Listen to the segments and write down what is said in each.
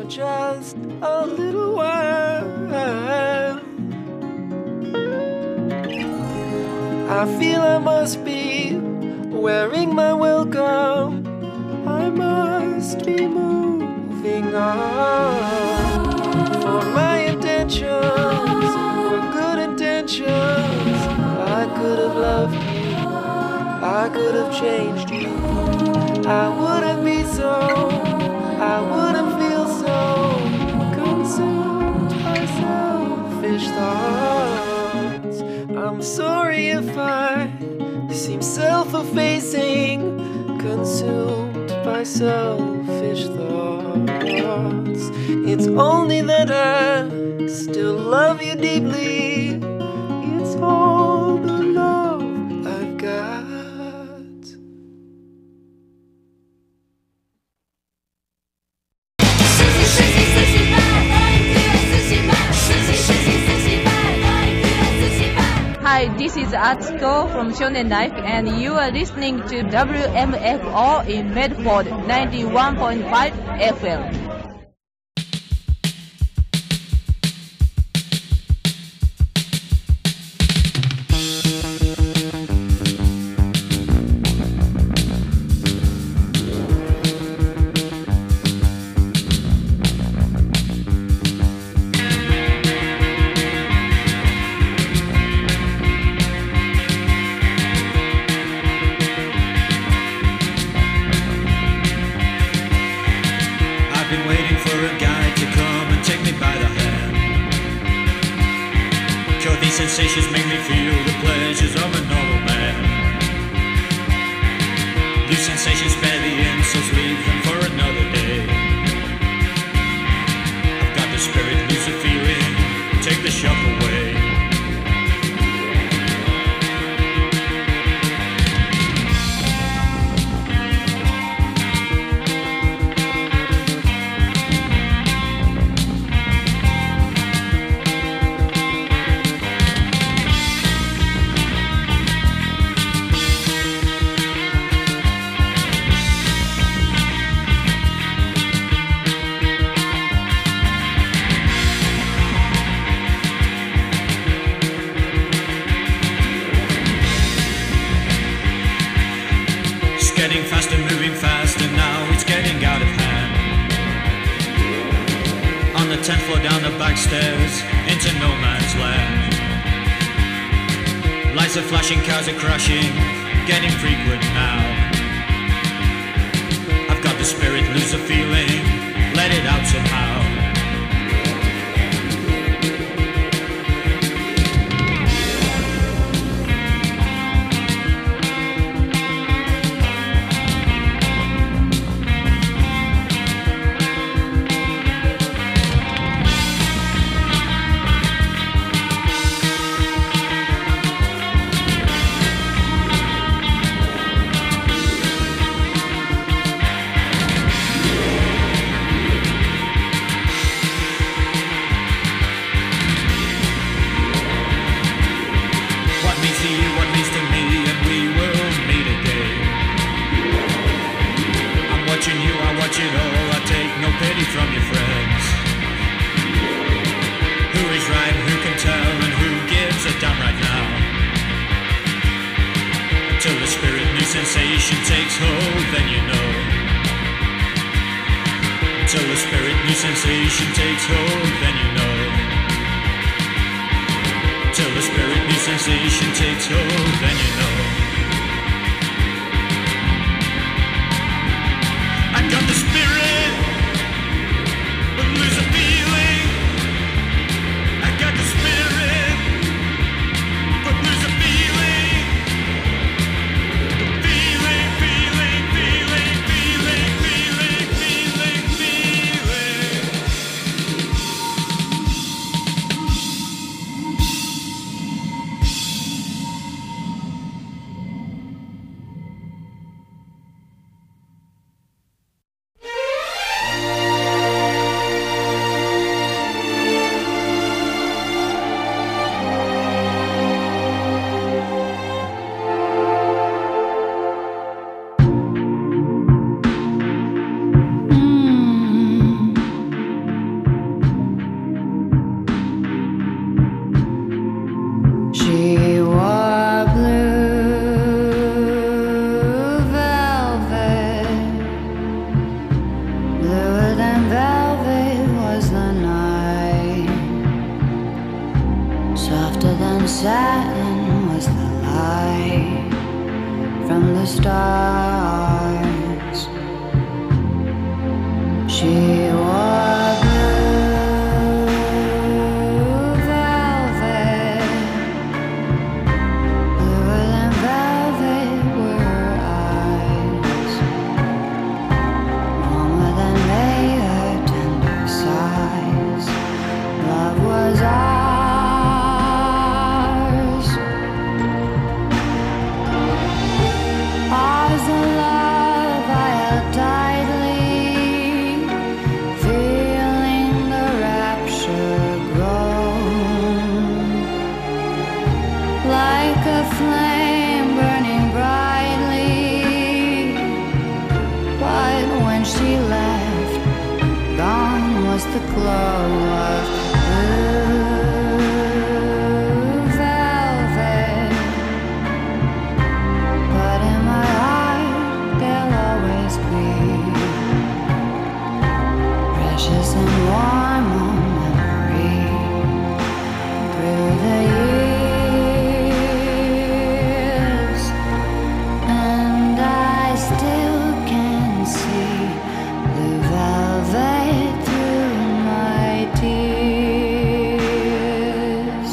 just a little while. I feel I must be wearing my welcome. I must be moving on. For my intentions were good intentions. I could have loved you, I could have changed you. I wouldn't be so, I wouldn't feel so consumed by selfish thoughts. I'm sorry if I seem self-effacing, consumed by selfish thoughts. It's only that I still love you deeply. It's all the love I've got. Hi, this is Atsuko from Shonen Life, and you are listening to WMFO in Medford 91.5 FM. Sensations make me feel the pleasures of a normal man. These sensations spare the insults, leave them for another day. I've got the spirit, lose the feeling, take the shock away. Getting faster, moving faster, now it's getting out of hand. On the 10th floor, down the back stairs, into no man's land. Lights are flashing, cars are crashing, getting frequent now. I've got the spirit, lose the feeling, let it out somehow. Sensation takes hold, then you know. Until the spirit, new sensation takes hold, then you know. Until the spirit, new sensation takes hold, then you know. I got the spirit, but lose a feeling. I got the spirit, but lose a feeling. light from the stars. She wore blue velvet, bluer than velvet were her eyes, warmer than May, her tender sighs. Love was ours, ours the love I held tightly, feeling the rapture grow, like a flame burning brightly. But when she left, gone was the glow of blue velvet. But in my heart there'll always be precious and warm memory through the years, and I still can see blue velvet through my tears.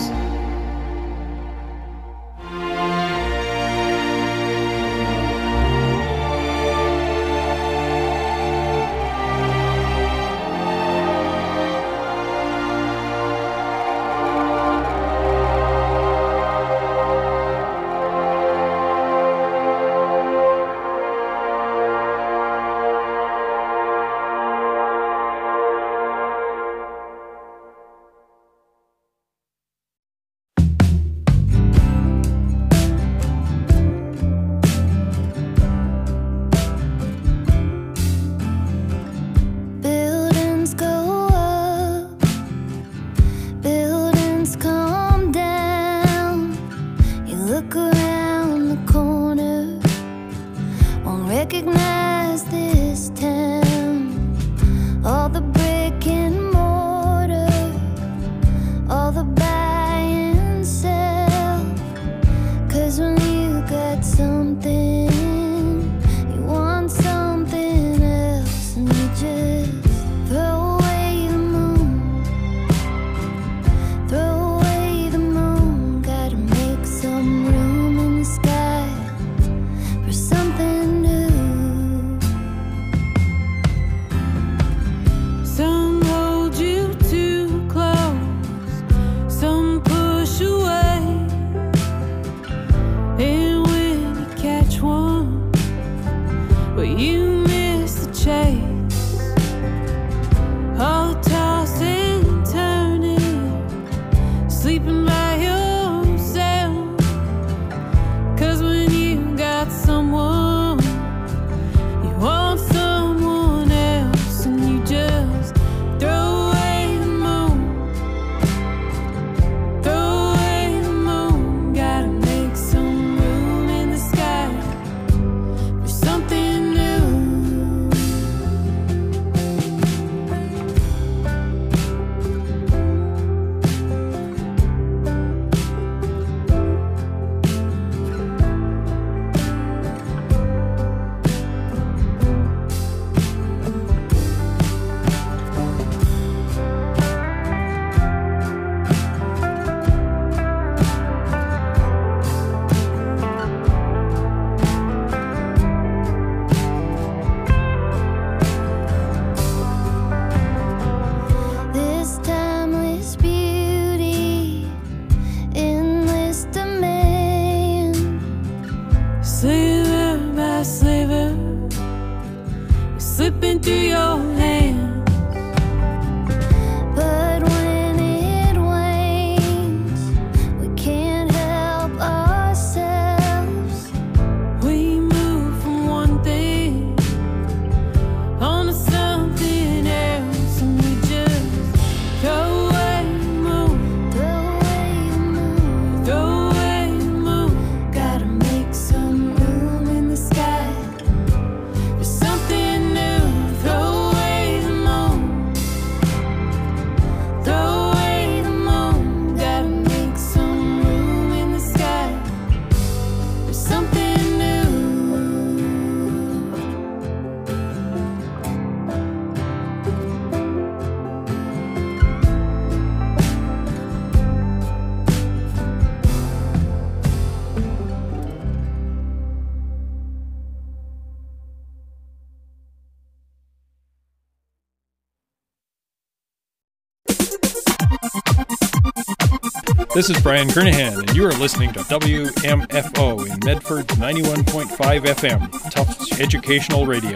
This is Brian Kernahan, and you are listening to WMFO in Medford 91.5 FM, Tufts Educational Radio.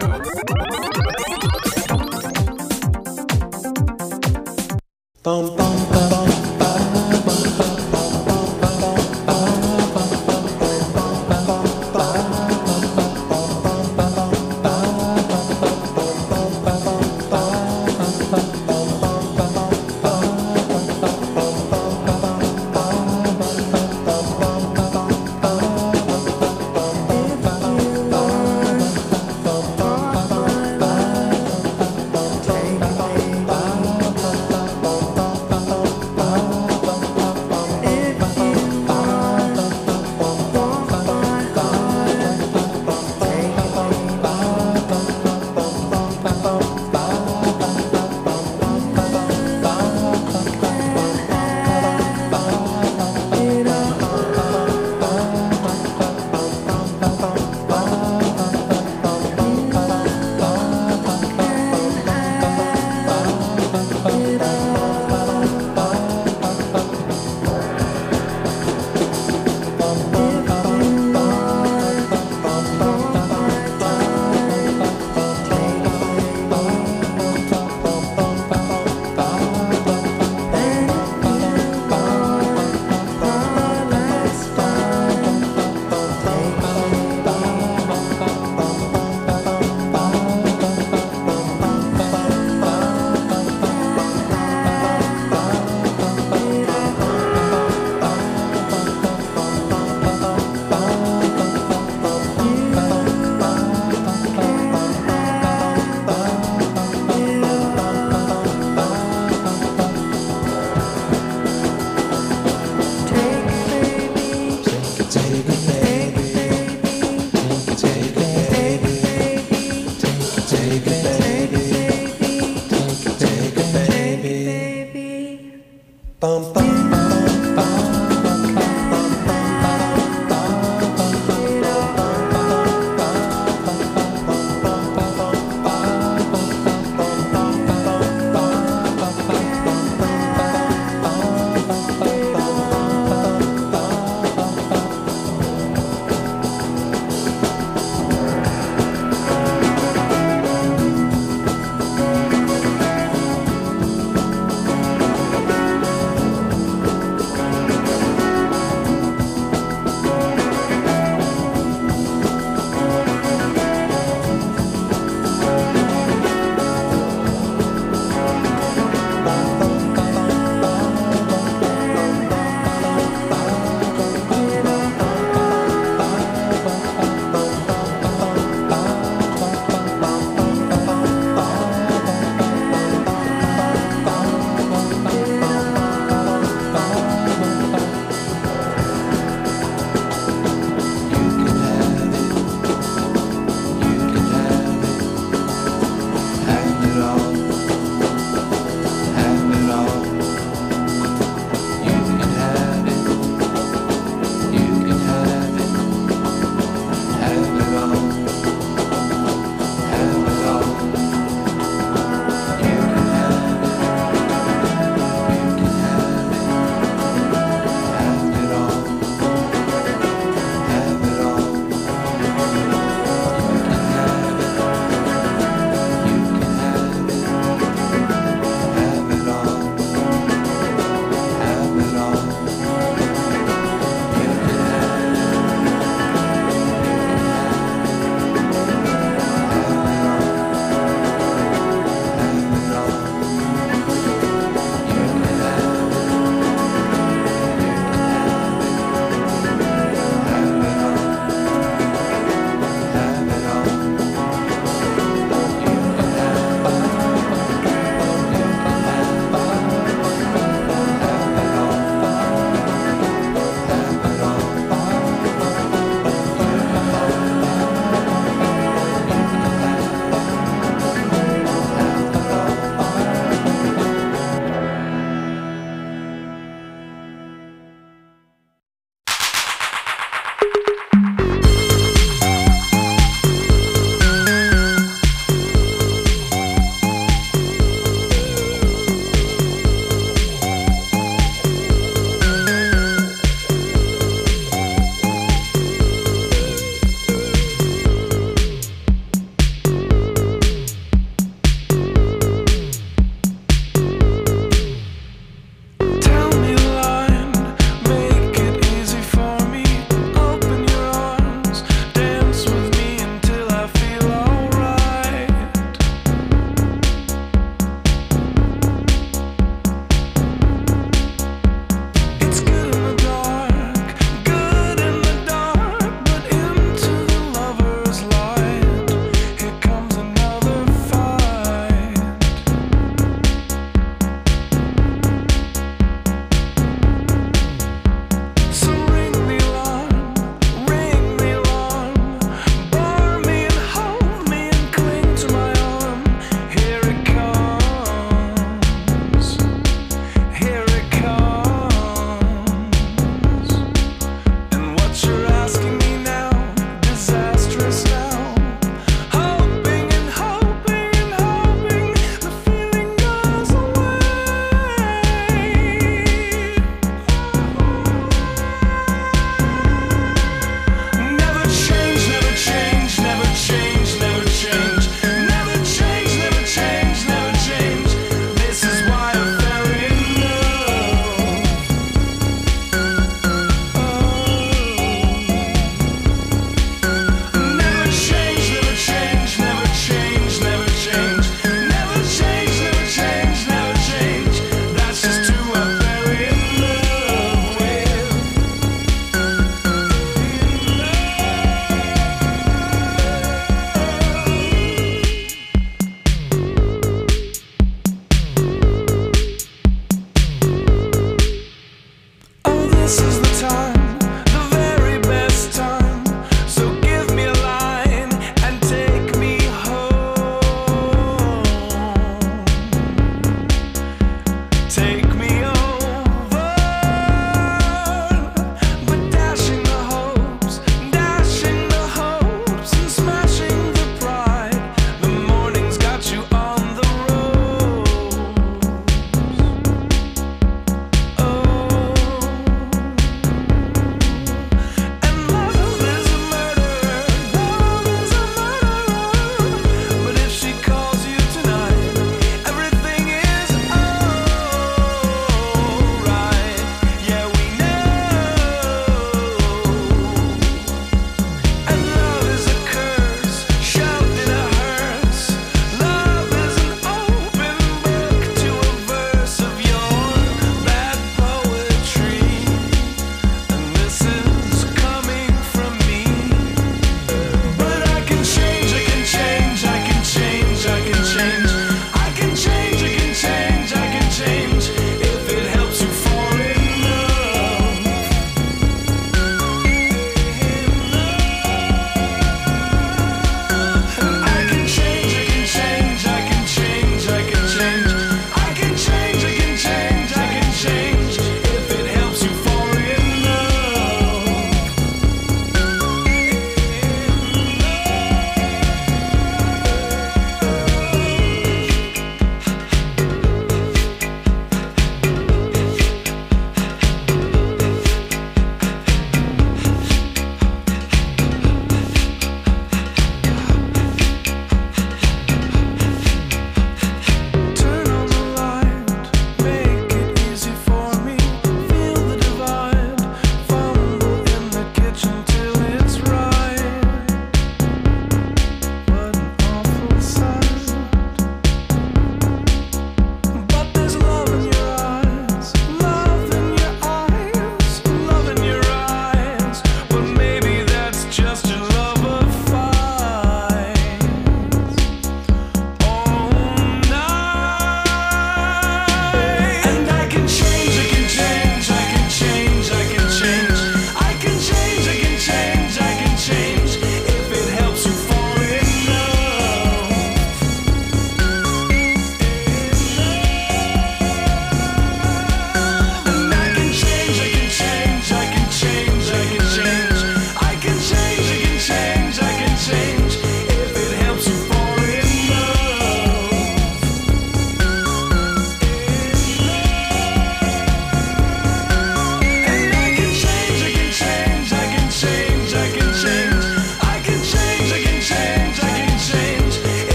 Bum, bum, bum, bum.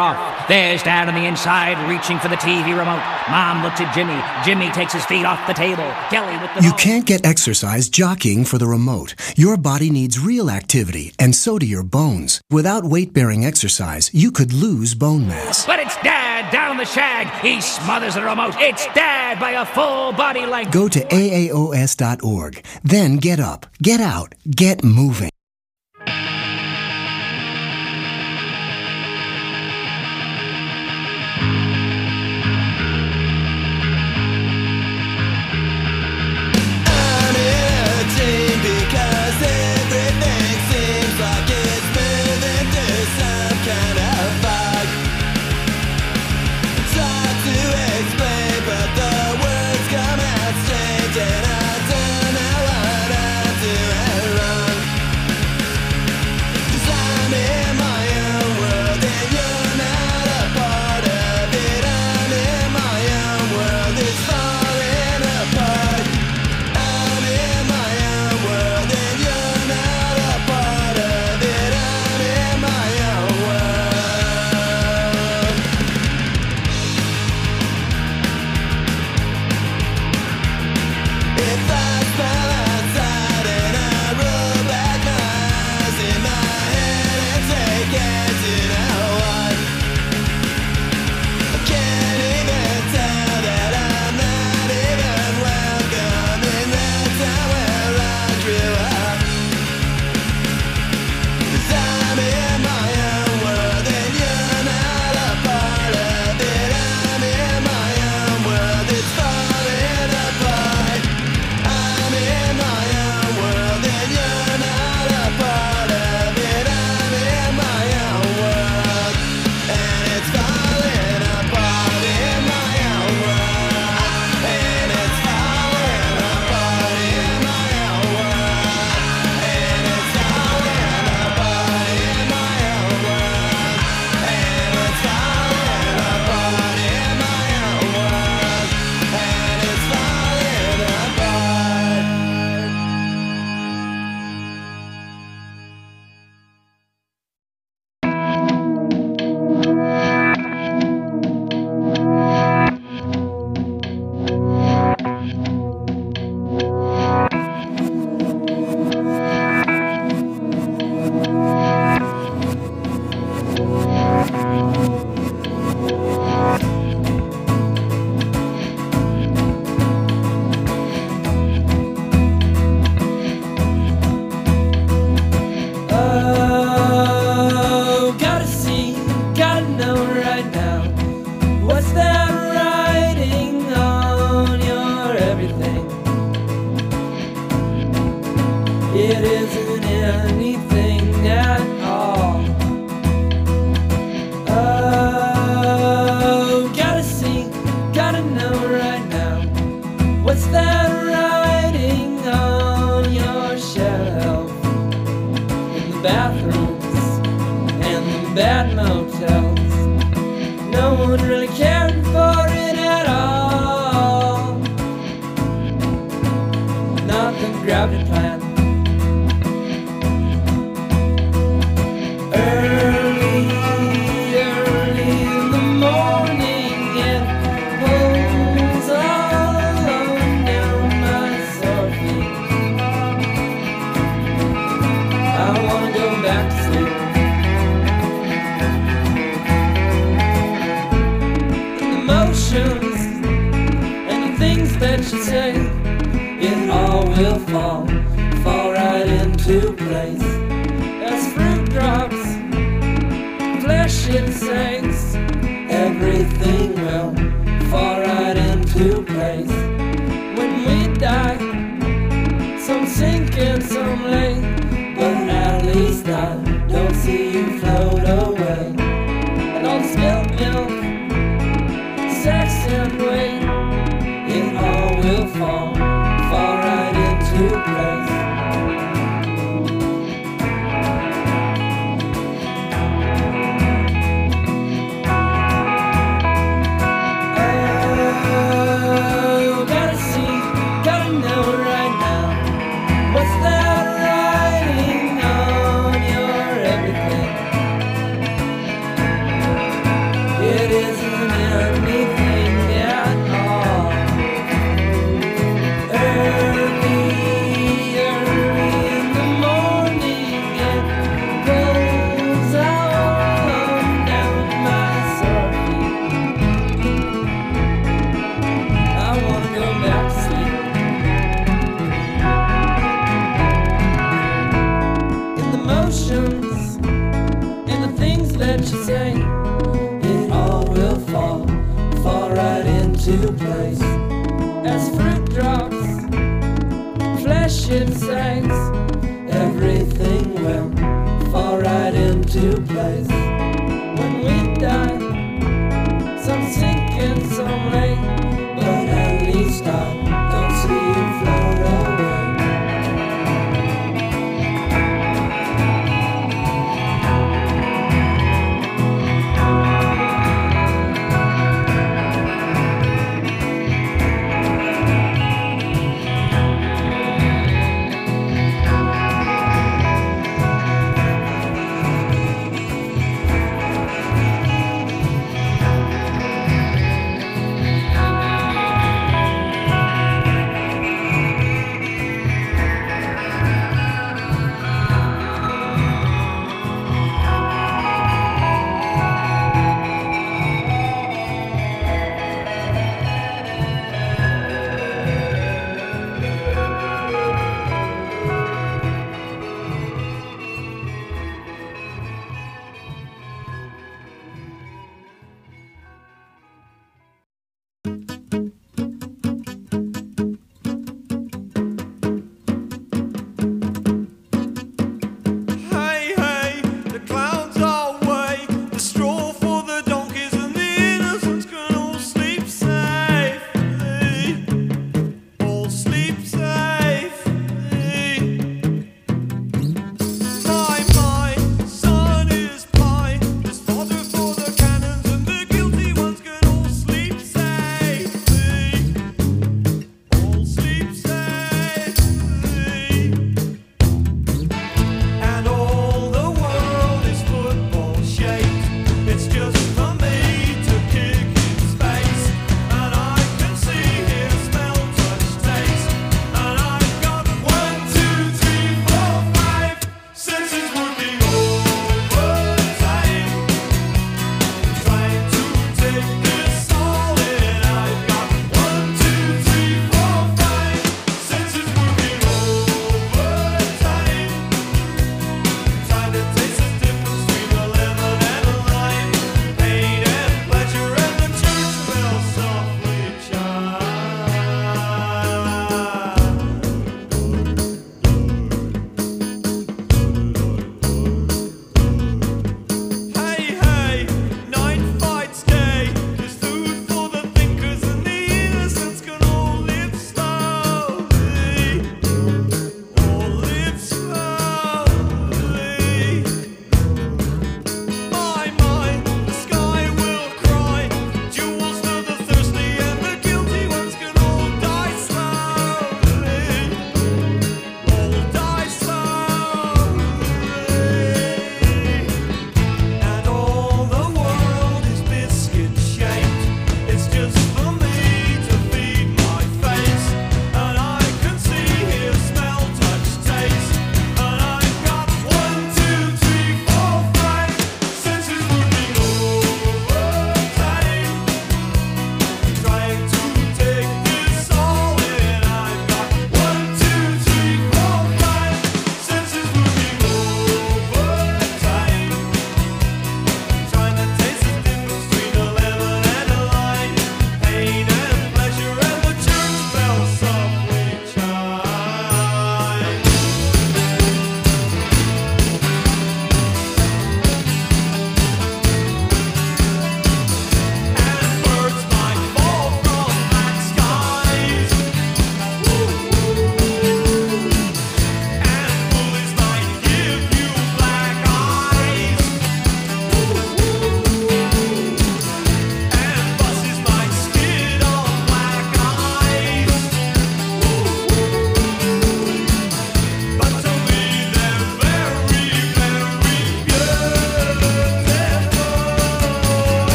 off. There's Dad on the inside, reaching for the TV remote. Mom looks at Jimmy. Jimmy takes his feet off the table. Kelly with the You can't get exercise jockeying for the remote. Your body needs real activity, and so do your bones. Without weight-bearing exercise, you could lose bone mass. But it's Dad down the shag. He smothers the remote. It's Dad by a full body length. Go to AAOS.org. Then get up, get out, get moving. into place. As fruit drops, flashing signs, everything will fall right into place. When we die, some sinking, some late, but at least I don't see you float away.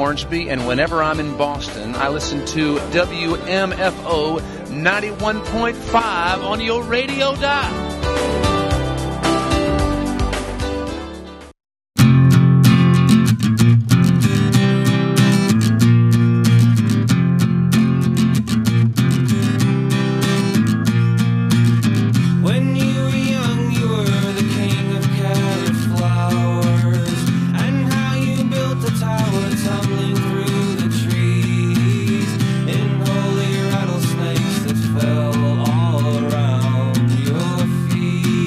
Hornsby, and whenever I'm in Boston, I listen to WMFO 91.5 on your radio dial. Rattlesnakes that fell all around your feet.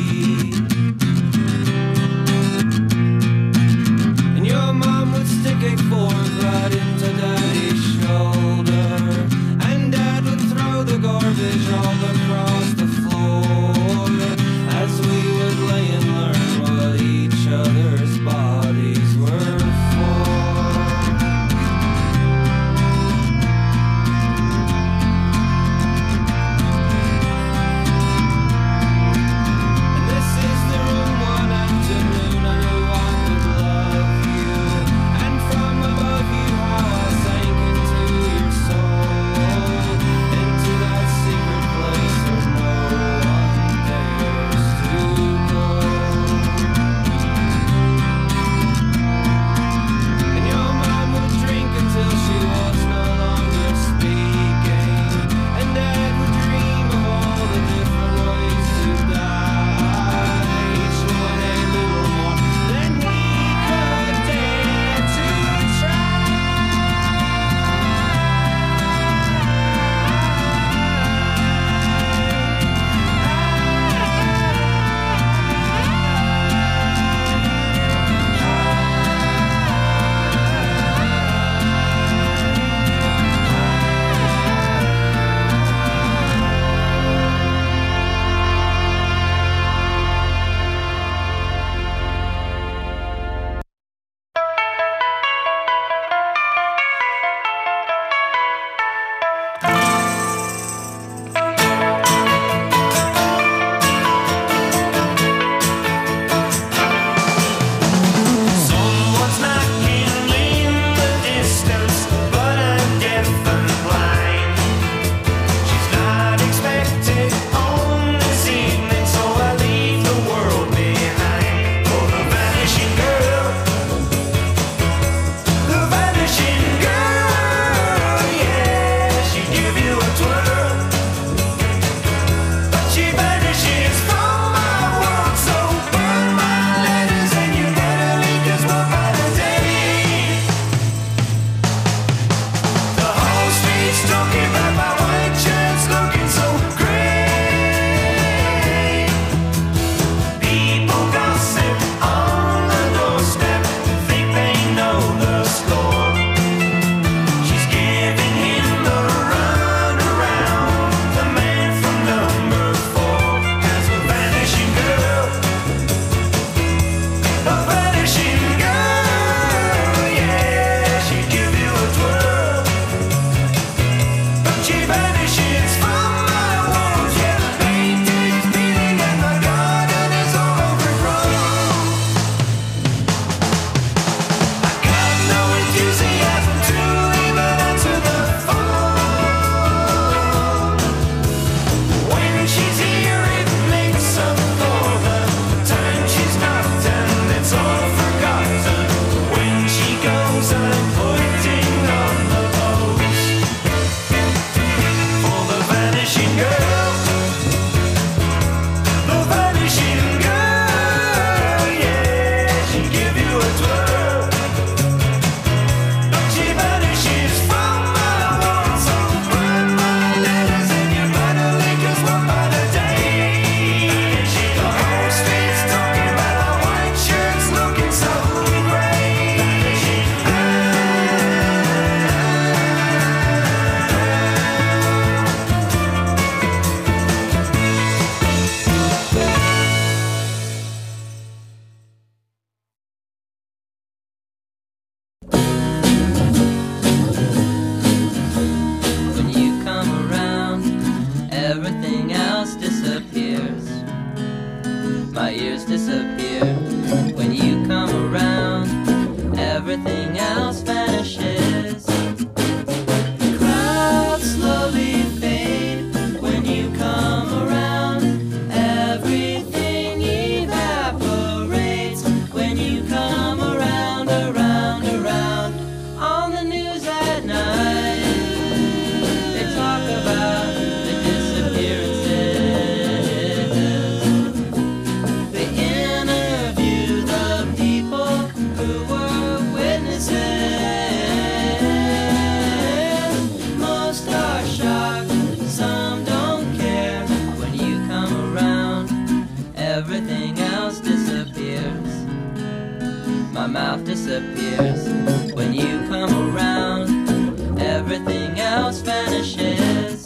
disappears. When you come around, everything else vanishes.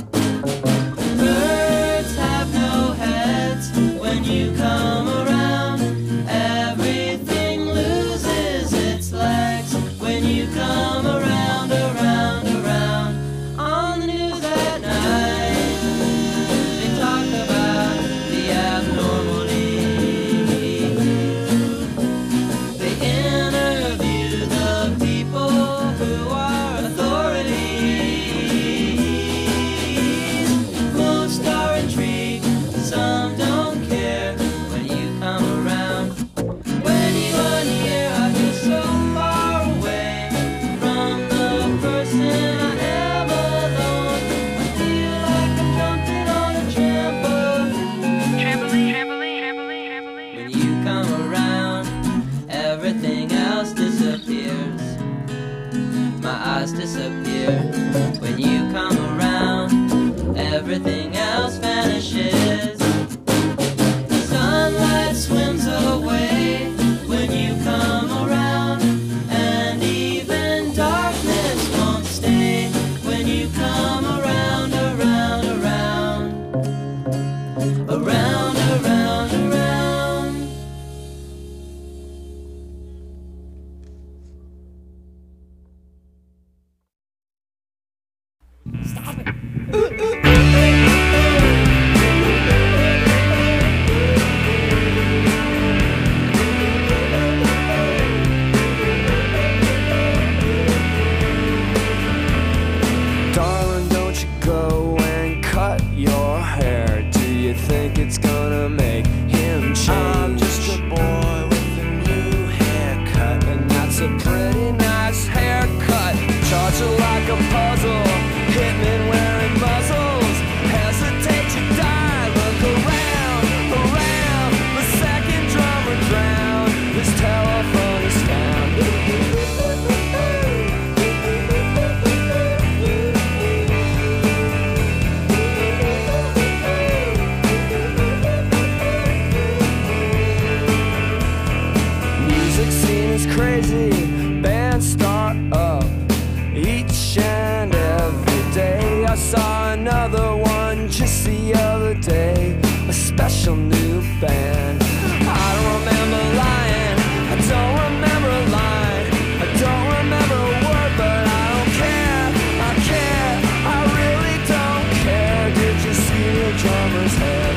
Birds have no heads. When you come around, everything loses its legs. When you come around, around, around. On the news at night, they talk about the abnormalities. They interview the people who are authorities. Most are intrigued, some don't care. When you come around, when you are near, I feel so far away from the person I am alone. I feel like I'm jumping on a trampoline. When you come around, everything else disappears. My eyes disappear. When you come around, everything else vanishes. Sunlight swims away when you come around, and even darkness won't stay when you come around, around, around, around, around, around. Darling, don't you go and cut your hair. Do you think it's gonna make him change? I'm just a boy with a new haircut, and that's a pretty nice haircut. Charge it like a puzzle, hitmen wearing muzzles. Hesitate to die, look around, around. The second drummer drowned, his telephone is found. Music scene is crazy, bands start up each and every day. I saw another one just the other day, a special new band. I don't remember lying, I don't remember a line, I don't remember a word, but I don't care, I care, I really don't care. Did you see the drummer's head?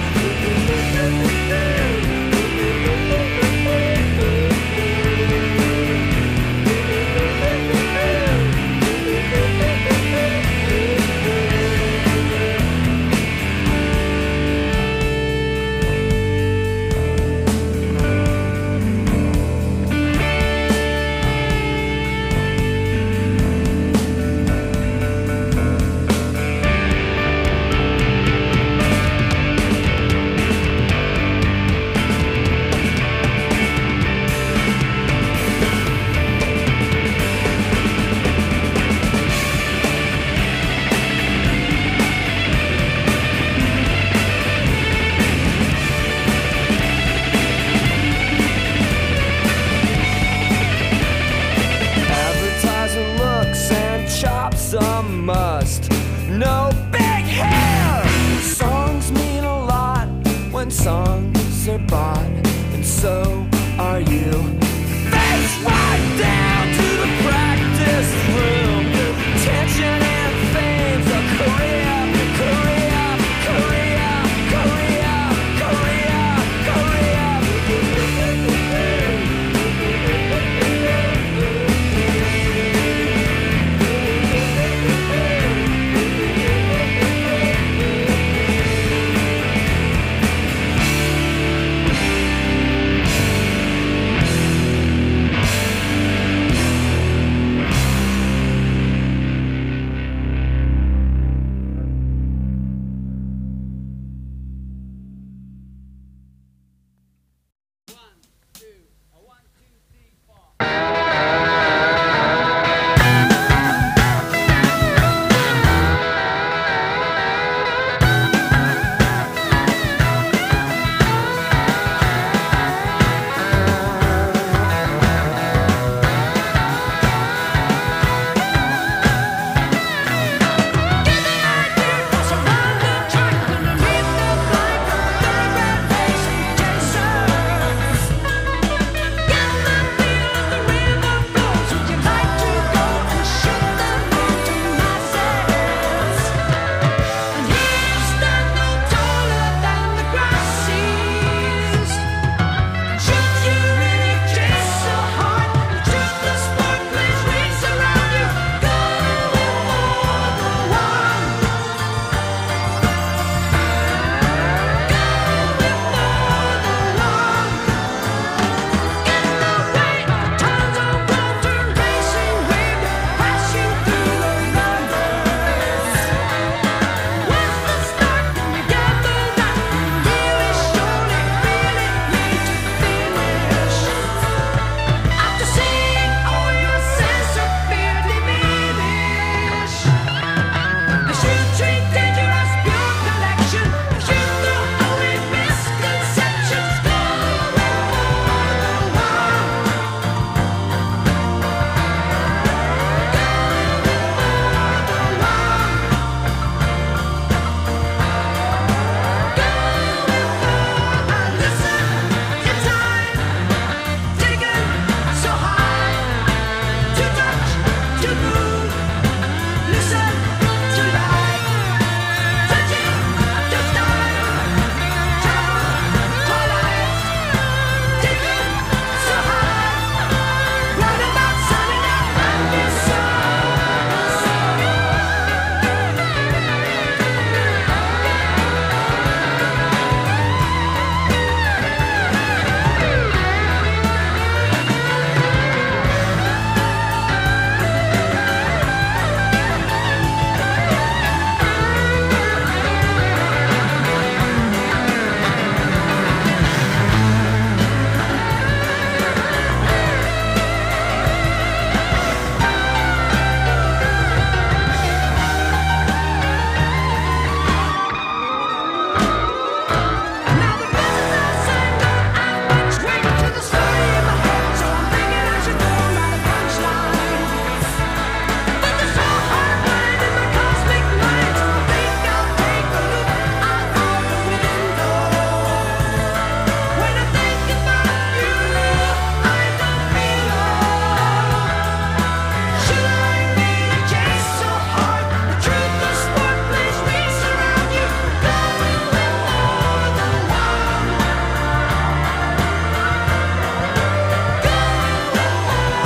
Advertising looks and chops a must. No big hair! Songs mean a lot when songs are bought, and so